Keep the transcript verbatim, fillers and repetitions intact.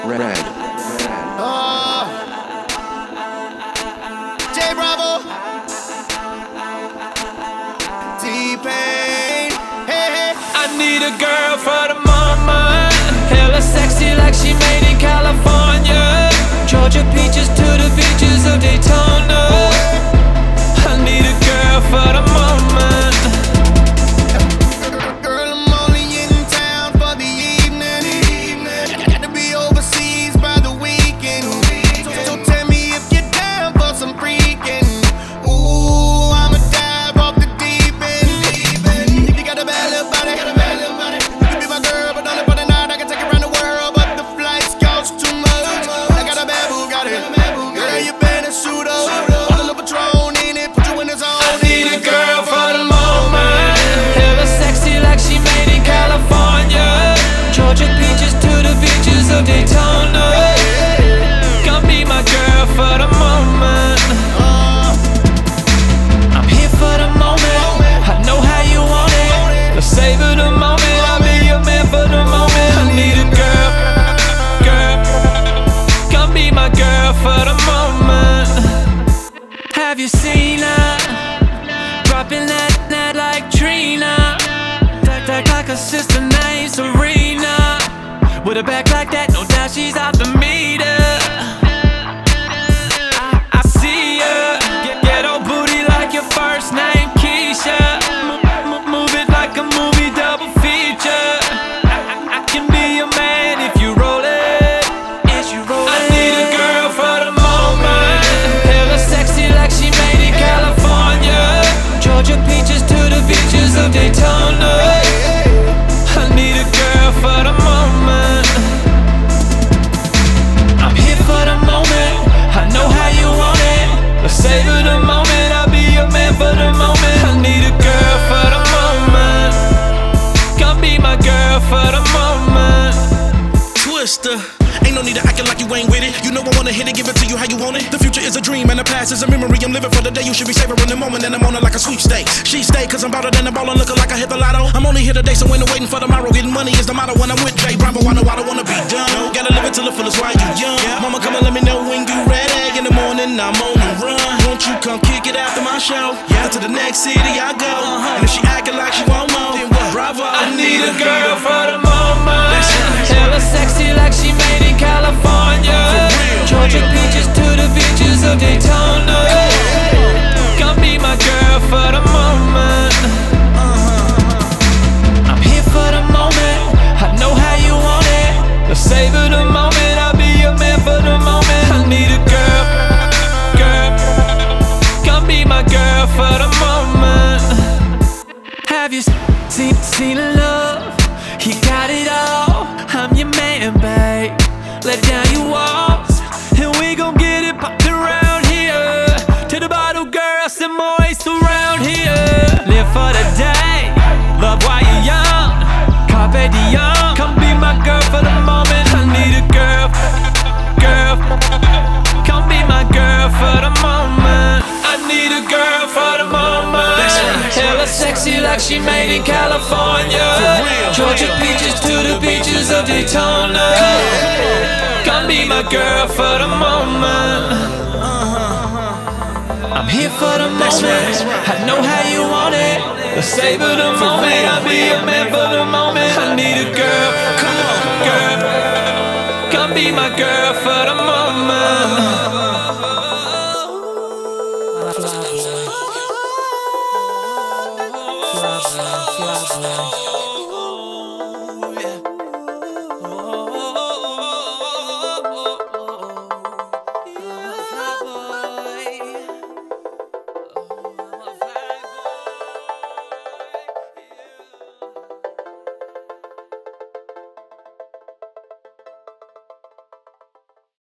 Red. Oh, J Bravo, T-Pain, hey, hey. I need a girl for the moment. Hella sexy like she made in California. Georgia peaches to the beaches of Daytona. I need a girl for the moment. Girl, I'm only in town for the evening. Got to be overseas by the weekend. So, so tell me if you're down for some freaking. Ooh, I'ma dive off the deep end. You got a bad little body, got a bad little body. You can be my girl, but only for the night. I can take you around the world, but the flights cost too much. I got a bad Bugatti, girl, you better suit up. Bottle of Patron in it, put you in the zone. I need a girl for the moment. Hella sexy like she made in California. Georgia peaches to the beaches of Daytona. Come be my girl for the moment. I'm here for the moment. I know how you want it. Let's savor the moment. I'll be your man for the moment. I need a girl, girl. Come be my girl for the moment. Have you seen her? Dropping that, that like Trina. Act, act like her sister named Serena. With a back like that, no doubt she's out to meet her. I, I see her. Get, get old booty like your first name, Keisha. M- m- move it like a movie double feature. I, I, I can be your man if you roll it. Is you roll it? I need a girl for the moment. Hella sexy like she made in California. Georgia peaches to the beaches of Daytona. I need a girl for the moment. I'm here for the moment. I know how you want it. Let's savor the moment. I'll be your man for the moment. I need a girl for the moment. Come be my girl for the moment. Twister, ain't no need to acting like you ain't with it. You know I wanna hit it, give it to you how you want it. The future is a dream and the past is a memory. I'm living for the day, you should be savoring the moment. And I'm on it like a sweepstake. She stay cause I'm better than a baller, looking like I hit the lotto. I'm only here today, so ain't no waiting for tomorrow. Getting money is the motto when I'm with J Bravo. I know I don't wanna be done. No, gotta live it till the fullest while you young. Mama come and let me know when you ready. In the morning, I'm on the run. Won't you come kick it after my show? Yeah, to the next city I go. And if she acting like she want more, then what? Bravo. I need a girl for the moment. Hella sexy like she made in California. Georgia peaches to the beaches of Daytona. Come be my girl for the moment. I'm here for the moment. I know how you want it. Let's savor the moment. I'll be your man for the moment. I need a girl, girl. Come be my girl for the moment. Have you seen, seen love? You got it all. I'm your man, babe. Let down your walls, and we gon' get it poppin' around here. To the bottle, girl, some moist around here. Live for the day, love while you're young. Carpe diem, come be my girl for the moment. I need a girl, girl. Come be my girl for the moment. I need a girl for the moment. Hella sexy like she made in California. Georgia peaches to the beaches of Daytona. Come be my girl for the moment. I'm here for the moment. I know how you want it. Let's savor the moment. I'll be your man for the moment. I need a girl, come on, girl. Come be my girl for the moment. Fly, fly, fly, fly.